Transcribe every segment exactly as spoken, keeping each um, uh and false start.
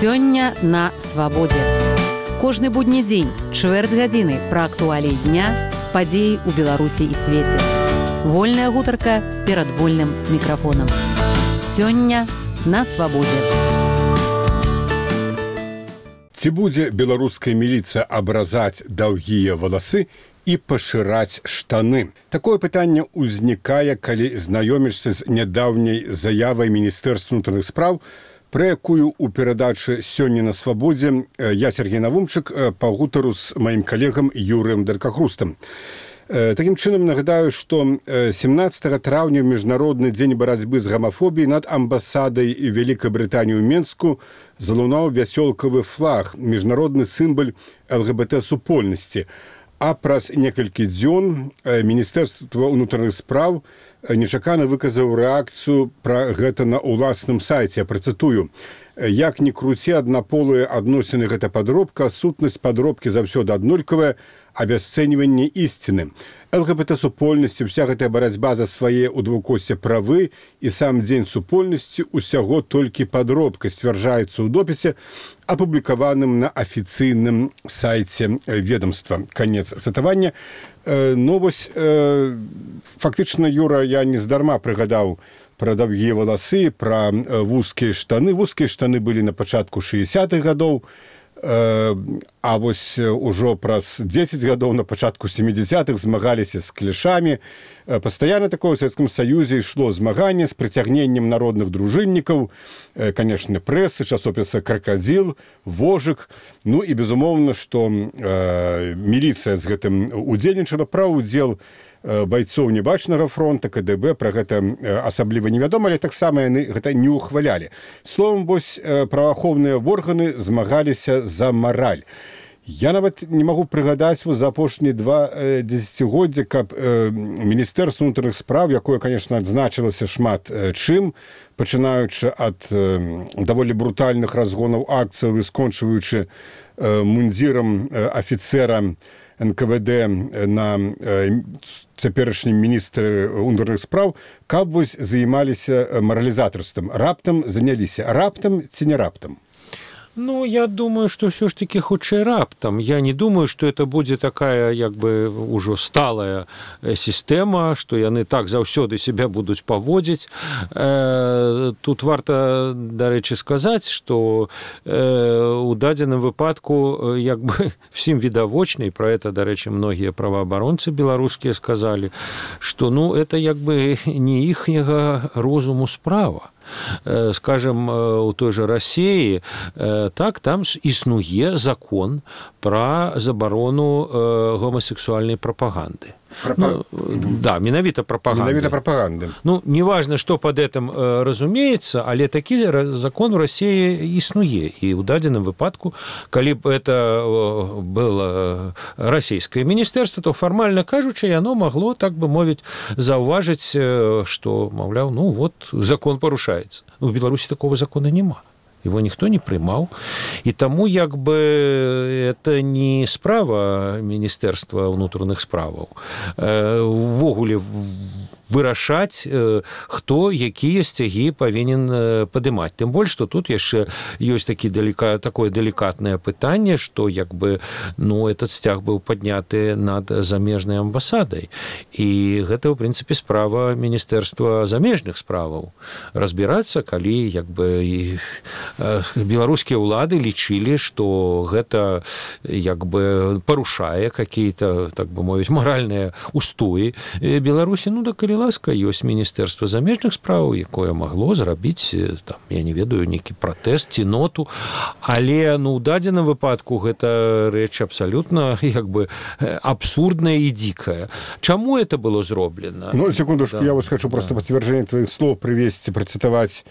Сёння на свабодзе. Кожны будні дзень, чвэрць гадзіны пра актуаліі дня, падзеі ў Беларусі і свеце. Вольная гутарка перад вольным мікрафонам. Сёння на свабодзе. Ці будзе беларуская міліцыя абразаць даўгія валасы і пашыраць штаны? Такое пытанне ўзнікае, калі знаёмішся з нядаўняй заявай Міністэрства ўнутраных спраў, пра якую ў перадачы «Сёння на свабодзе» я, Сергей Навумчык, пагутару з маім калегам Юрыем Даркахрустам. Такім чынам нагадаю, што семнаццатага траўня ў міжнародны дзень барацьбы з гамафобіяй над амбасадай Вялікай Брытаніі ў Менску залунаў вясёлкавы флаг, міжнародны сімвал эл гэ бэ тэ-супольнасці. А праз некалькі дзён Міністэрства ўнутраных спраў нечакана выказаў рэакцыю пра гэта на ўласным сайце. Я працытую: «Як ні круці, аднаполыя адносіны гэта падробка, сутнасць падробкі заўсёды аднолькавая, абясцэньванне ісціны. эл гэ бэ тэ-супольнасці, вся гэтая барацьба за свае ў двукосе правы і сам дзень супольнасці ўсяго толькі падробка», сцвярджаецца ў допісе, апублікаваным на афіцыйным сайце ведомства. Канец цытавання. Ну вось, фактычна, Юра, я нездарма прыгадаў пра даўгія валасы, пра вузкія штаны. Вузкія штаны былі на пачатку шэсцідзятых гадоў, а вось ужо праз дзесяць гадоў на пачатку сямідзясятых змагаліся з клішамі. Пастаянна такое ў Савецкім Саюзе ішло змаганне з прыцягненнем народных дружыннікаў, канешне, прэсы, часопіса «Кракадзіл», «Вожык». Ну і, безумоўна, што э, міліцыя з гэтым удзельнічала. Пра ўдзел байцоў небачнага фронта, ка дэ бэ, пра гэта асабліва невядома, але таксама яны гэта не ўхвалялі. Словам, вось праваахоўныя органы змагаліся за мараль. Я нават не магу прыгадаць за апошнія два дзесяцігоддзя, каб Міністэрства ўнутраных спраў, якое, канешне, адзначылася шмат чым, пачынаючы ад даволі брутальных разгонаў акцыяў і скончваючы мундзірам афіцэра эн ка вэ дэ на цяперашнім міністры ўнутраных спраў, каб вось займаліся маралізатарствам. Раптам заняліся. Раптам ці не раптам? Ну, я думаю, что все ж таки хутчэй раптам. Я не думаю, что это будзе такая, як бы, ужо сталая сістэма, што яны так заўсёды себя будуць паводзіць. Тут варта, дарэчы, сказаць, што у дадзеным выпадку, як бы, всім відавочна, і пра это, дарэчы, многія праваабаронцы беларускія сказалі, што, ну, это, як бы, не іхняга розуму справа. Скажем, у той же России, так, там існуе закон про забарону гомосексуальной пропаганды. Пропа... Ну, да, менавіта прапаганды. Менавіта прапаганды. Ну, неважно, что под этим э, разумеется, але такі закон у России існуе. І ў дадзеным выпадку, калі б это э, было расійскае міністэрства, то фармальна кажучы, яно магло, так бы мовіць, заўважыць, э, што, маўляў, ну вот, закон парушаецца. У Беларусі такого закона няма. Его никто не приймав. І тому, якби, это не справа Міністерства внутрішніх справ. Ввогуле вырашаць, хто якія сцягі павінен падымаць. Тым больш, што тут яшчэ ёсць такі далека, такое далікатнае пытанне, што, як бы, ну, этот сцяг быў падняты над замежнай амбасадай. І гэта, ў прынцыпе, справа Міністэрства замежных справаў. Разбірацца, калі, як бы, і беларускія ўлады лічылі, што гэта, як бы, парушае какие-то, так бы мовіць, маральныя устоі Беларусі. Ну, да, калі ласка, ёсць Міністэрства замежных справаў, якое магло зрабіць, там, я не ведаю, нейкі пратэст ці ноту, але, ну, у дадзеным выпадку гэта рэч абсалютна, як бы, абсурдная і дзікая. Чаму это было зроблена? Ну, секундочку, да. Я вас хочу просто да. подтверждение твоих слов привести, процитовать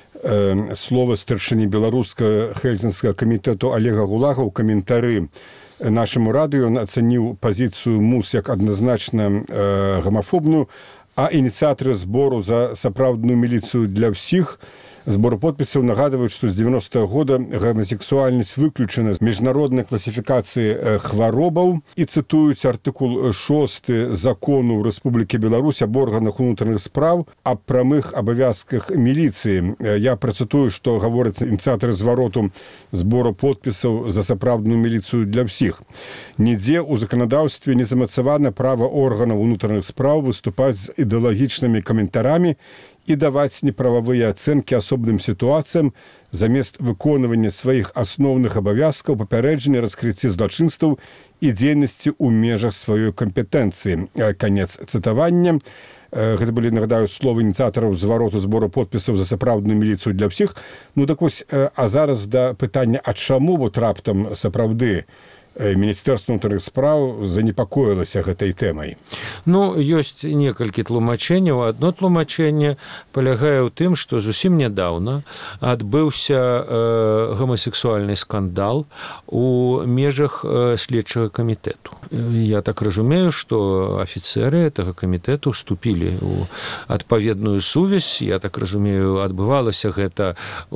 э, слово старшыні беларускага Хельсінскага камітэту Олега Гулага ў каментары нашаму радыё. Он ацаніў пазіцыю МУС як адназначна э, гомафобную, а ініцыятары збору за сапраўдную міліцыю для ўсіх Збору подпісаў нагадваюць, што з девяностого года гомасексуальнасць выключана з міжнароднай класіфікацыі хваробаў і цытуюць артыкул шосты закону Рэспублікі Беларусь аб органах унутраных спраў аб прамых абавязках міліцыі. Я працытую, што гаворыцца ініцыятары звароту збору подпісаў за сапраўдную міліцыю для ўсіх. Нідзе ў заканадаўстве не замацавана права органаў унутраных спраў выступаць з ідэалагічнымі каментарамі і даваць неправавыя ацэнкі асобным сітуацыям замест выконвання сваіх асноўных абавязкаў, папярэджання, раскрыцці злачынстваў і дзейнасці ў межах сваёй кампетэнцыі. Канец цытавання. Гэта былі, нагадаю, словы ініцыятараў звароту збору подпісаў за сапраўдную міліцыю для ўсіх. Ну так вось, а зараз да пытання, а чаму вот раптам сапраўды Міністэрства ўнутраных спраў занепакоілася гэтай тэмай? Ну, ёсць некалькі тлумачэнняў. Адно тлумачэнне палягае ў тым, што зусім нядаўна адбыўся э, гомасексуальны скандал у межах э, следчага камітэту. Я так разумею, што афіцэры гэтага камітэту вступілі ў адпаведную сувязь. Я так разумею, адбывалася гэта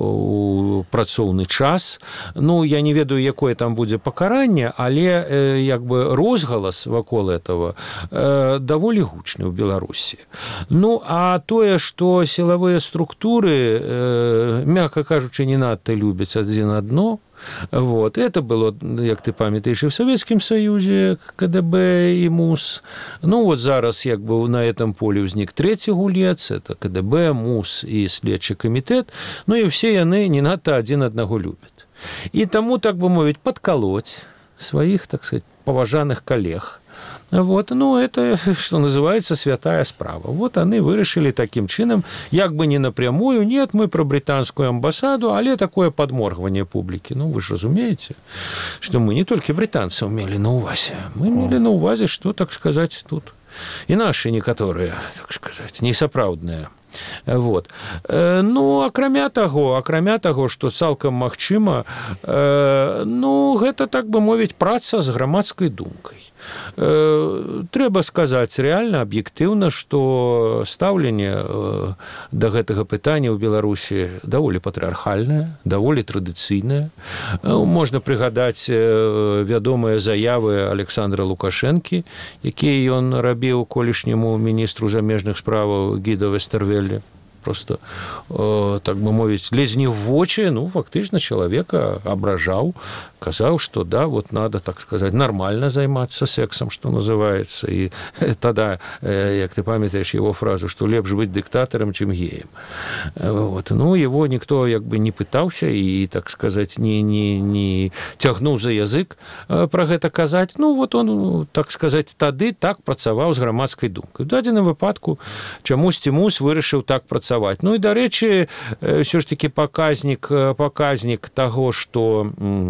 у працоўны час. Ну, я не ведаю, якое там будзе пакаранне, але э, як бы розгалас вакол этого э, даволі гучны ў Беларусі. Ну, а тое, што сілавыя структуры, э, мякка кажучы, не надта любяць адзін адно, вот, это было, як ты памятаеш, і в Советскім Союзе ка дэ бэ і МУС. Ну, вот зараз як бы на этом поле ўзнік трэці гулец, это ка дэ бэ, МУС і следчы камітэт, ну і ўсе яны не надта адзін аднаго любяць. І таму, так бы мовіць, падкалоць своих, так сказать, поважанных коллег. Вот, ну, это, что называется, святая справа. Вот они вырашили таким чином, як бы не напрямую, нет, мы про британскую амбассаду, але такое подморгивание публики. Ну, вы же разумеете, что мы не только британцев имели на увазе, мы имели на увазе, что, так сказать, тут и наши некоторые, так сказать, несапраўдныя. Вот. Ну, акрамя таго, акрамя таго, што цалкам магчыма, ну, гэта, так бы мовіць, праца з грамадскай думкай. Трэба сказаць рэальна, аб'ектыўна, што стаўленне да гэтага пытання ў Беларусі даволі патрыархальнае, даволі традыцыйнае. Можна прыгадаць вядомыя заявы Александра Лукашэнкі, якія ён рабіў колішняму міністру замежных справаў Гідо Вестэрвеллі. Просто, э, так бы мовіць, лезь не в вочы, ну, фактычна чалавека абражаў, казаў, што да, вот надо, так сказать, нормально займацца сексом, что называется. И тогда, як ты памятаешь его фразу, что лепш быть диктатором, чем геем. Вот. Ну, его никто як бы не пытаўся и, так сказать, не, не, не цягнуў за язык про гэта казаць. Ну, вот он, так сказать, тады так працаваў з грамадскай думкай. У дадзеным выпадку чамусьці МУС вырашыў так працаваць. Ну і, дарэчы, ўсё ж таки паказнік, паказнік таго, што,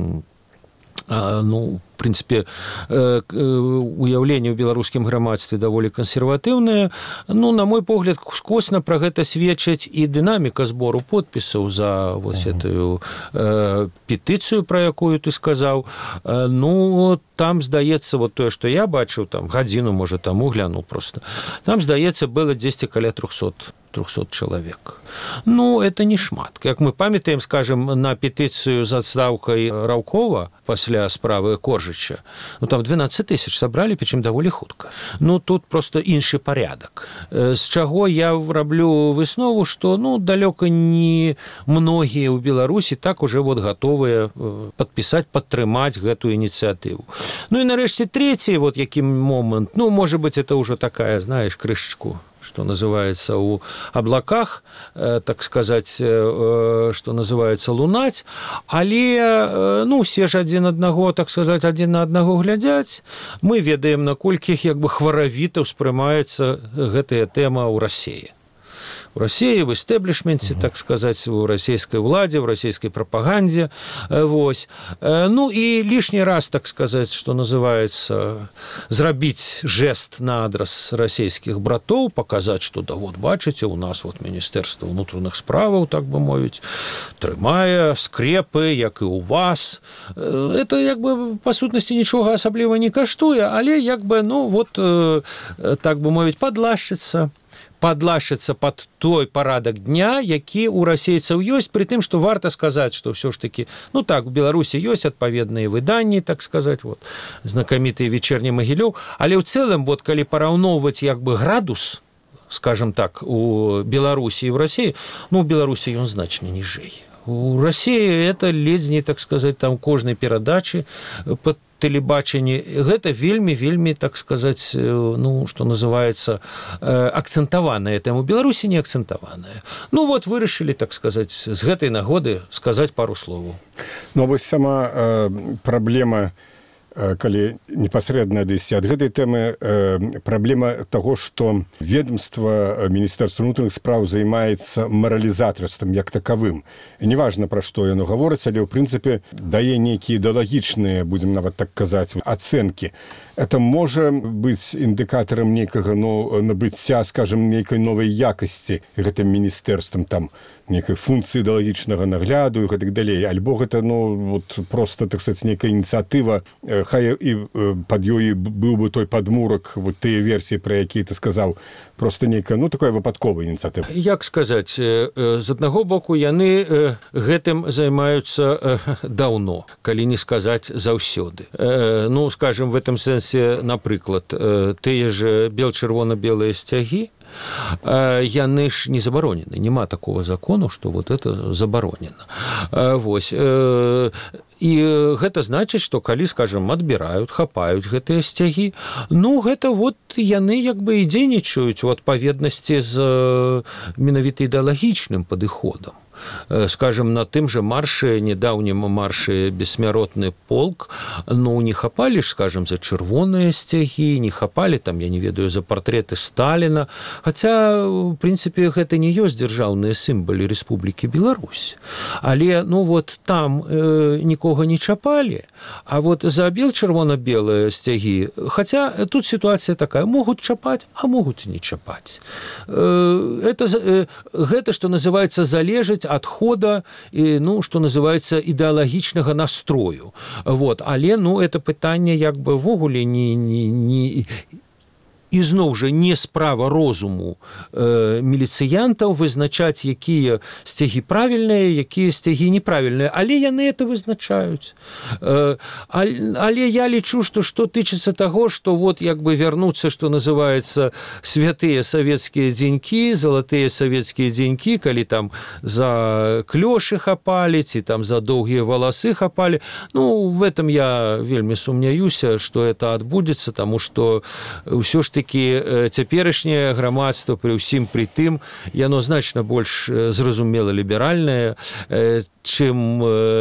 ну, в принципе, уяўленне ў беларускім грамадстве даволі кансерватыўнае. Ну, на мой погляд, скосна пра гэта сведчыць і дынаміка збору подпісаў за вось эту э, петыцыю, пра якую ты сказаў. Ну, там, здаецца, вот тое, што я бачыў, там, гадзіну, можа, таму глянуў просто, там, здаецца, было дзесьці каля трохсот чалавек. Ну, это не шмат. Як мы памятаем, скажем, на петыцыю з адстаўкай Раўкова пасля справы Коржыча, ну, там двенадцать тысяч сабралі, причым даволі хутка. Ну, тут просто іншы парядак. З чаго я раблю выснову, што, ну, далёка не многія ў Беларусі так уже вот гатовыя падпісаць, падтрымаць гэтую ініцыятыву. Ну, і нарэшце трэці, вот які момант, ну, можа быть, это ўжо такая, знаешь, крышечку, что называется, у облаках, э, так сказать, э, что называется, лунать, але, э, ну, все ж адзін аднаго, так сказать, адзін на аднаго глядзяць. Мы ведаем, наколькі, як бы, хваравіта ўспрымаецца гэтая тэма ў Расіі. В России, в истеблишменте, угу. так сказать, в российской владе, в российской пропаганде. Вот. Ну и лишний раз, так сказать, что называется, зрабіць жест на адрес российских братов, показать, что да вот, бачите, у нас вот Министерство внутренних справаў, так бы мовить, трымае скрепы, як и у вас. Это, як бы, по сутности, ничего особливо не каштуе, але, як бы, ну, вот, так бы мовить, подлашчыцца, падлашыцца под той парадак дня, які у расейцаў ёсць, при тым, што варта сказаць, што ўсё ж таки, ну так, у Беларусі ёсць адпаведныя выданні, так сказаць, вот, знакамітыя вечерні Магілёў, але ў цэлым, вот, калі параўноўваць як бы градус, скажем так, у Беларусі і в России, ну, у Беларусі ён значна ніжэй. У России это ледзь, так сказать, там кожнай перадачы по тэлебачанні, гэта вельмі, вельмі, так сказать, ну, что называется, акцентаваная тэма. У Беларусі не акцентаваная. Ну, вот, вырашылі, так сказать, з гэтай нагоды сказаць пару словаў. Ну, вось сама э, праблема, калі непасрэдна адысці ад гэтай тэмы, э, праблема таго, што ведомства Міністэрства ўнутраных спраў займаецца маралізатарствам як такавым. Неважна, пра што яно гаворыць, але ў прынцыпе дае нейкія ідэалагічныя, будзем нават так казаць, ацэнкі. Это можа быць індыкатарам нейкага, ну, набыцця, скажем, нейкай новай якасці гэтым міністэрствам, там, нейкай функцыі ідэалагічнага нагляду і гэтак далей. Альбо гэта, ну, вот, просто, так сказать, нейкая ініцыятыва, хай і пад ёй быў бы той падмурак, вот тыя версіі, пра якія ты сказаў, просто нейкая, ну, такая выпадковая ініцыятыва. Як сказаць, з аднаго боку, яны гэтым займаюцца даўно, калі не сказаць заўсёды. Ну, скажем, в этом сэнсе, напрыклад, тыя ж бел-чырвона-белыя сцягі, яны ж не забаронены. Нема такого закону, што вот это забаронена. Вось. І гэта значыць, што калі, скажем, адбіраюць, хапаюць гэтыя сцягі, ну, гэта вот яны як бы і дзейнічаюць у адпаведнасці з менавіта ідэалагічным падыходам. Скажем, на тым же марше, недавнем марше «Бессмяротны полк», ну, не хапали, скажем, за чырвоныя сцягі, не хапали, там, я не ведаю, за партреты Сталина, хотя, в принципе, гэта не ёсць дзяржаўныя сімвалы Рэспублікі Беларусь. Але, ну, вот там э, нікога не чапали, а вот за бел-чырвона-белыя сцягі, хотя тут ситуация такая, могут чапать, а могут не чапать. Э, это, э, гэта, что называется, залежыць адхода, ну, што называецца, ідэалагічнага настрою. Вот. Але, ну, это пытанне як бы ввогуле не, не, не... І зноў жа не справа розуму э, міліцыянтаў вызначаць, якія сцягі правільныя, якія сцягі неправільныя, але яны это вызначаюць. Э, але я лічу, што што тычыцца таго, што вот як бы вярнуцца, што называецца, святыя савецкія дзенькі, залатыя савецкія дзенькі, калі там за клёшы хапалі, ці там за доўгія валасы хапалі. Ну, в этом я вельмі сумняюся, што это адбудзецца, таму што ўсё ж такі цяперашняе грамадства пры ўсім пры тым, яно значна больш зразумела ліберальнае, чым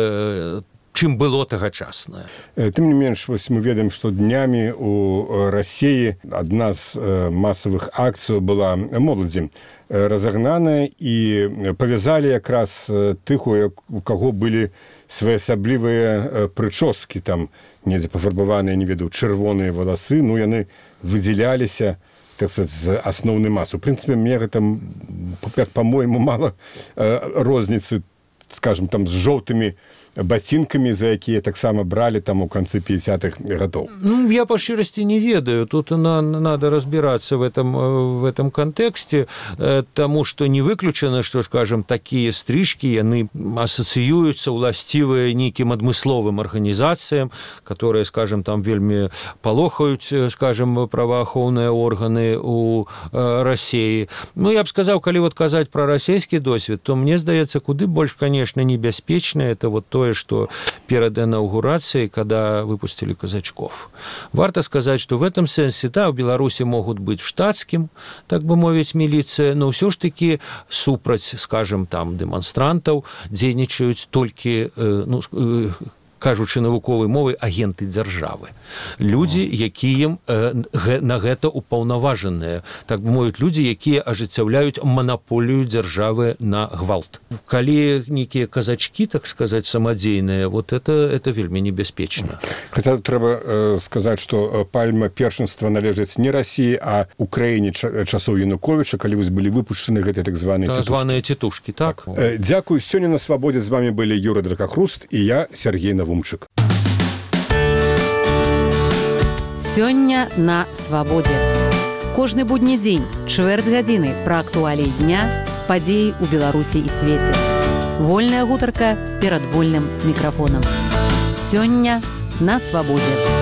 чым было тагачаснае. Тым не менш, вось мы ведаем, што днямі у Расіі адна з масавых акцый была моладзі разагнаная, і павязалі якраз тых, у каго былі своеасаблівыя прычоскі, там недзе пафарбаваныя, не ведаю, чырвоныя валасы, ну, яны выдзяляліся, так сказать, з асноўнай масы. У прынцыпе, мне гэта, па-мойму, мала розніцы, скажем, там, з жоўтымі ботинками, за якія таксама брали там у конце пятидесятых годов. Ну, я по шчырасці не ведаю. Тут на, надо разбираться в этом, в этом контексте, тому что не выключено, что, скажем, такие стрижки, яны ассоциируются уластивые неким адмысловым организациям, которые, скажем, там вельмі палохаюць, скажем, праваахоўныя органы у России. Ну, я б сказал, калі вот казаць про расійскі досвед, то мне здаецца, куды больш, конечно, небяспечна это вот то, что перед инаугурацией, когда выпустили казачков. Варто сказать, что в этом сенсе, да, в Беларуси могут быть штатским, так бы мовить, милиция, но все ж таки супраць, скажем, там, демонстрантов дзейнічаюць толькі, ну, кажучы навуковай мовай, агенты дзяржавы. Людзі, якія на гэта упаўнаважаныя, так бы мовіць, людзі, якія ажыццяўляюць манаполію дзяржавы на гвалт. Калі нейкія казачкі, так сказаць, самадзейныя, вот это, это вельмі небяспечна. Хаця трэба э, сказаць, што пальма першынства належыць не Расіі, а Украіне часоў Януковіча, калі вось былі выпушчаны гэтыя так званыя так званыя цітушкі, так. Э, дзякуй. Сёння на Свабодзе з вами былі Юрый Дракахруст і я, Сергей Навумчык. Сёння на Свабодзе. Кожны будні дзень, чвэрць гадзіны пра актуаліі дня, падзеі ў Беларусі і свеце. Вольная гутарка перад вольным мікрафонам. Сёння на свабодзе.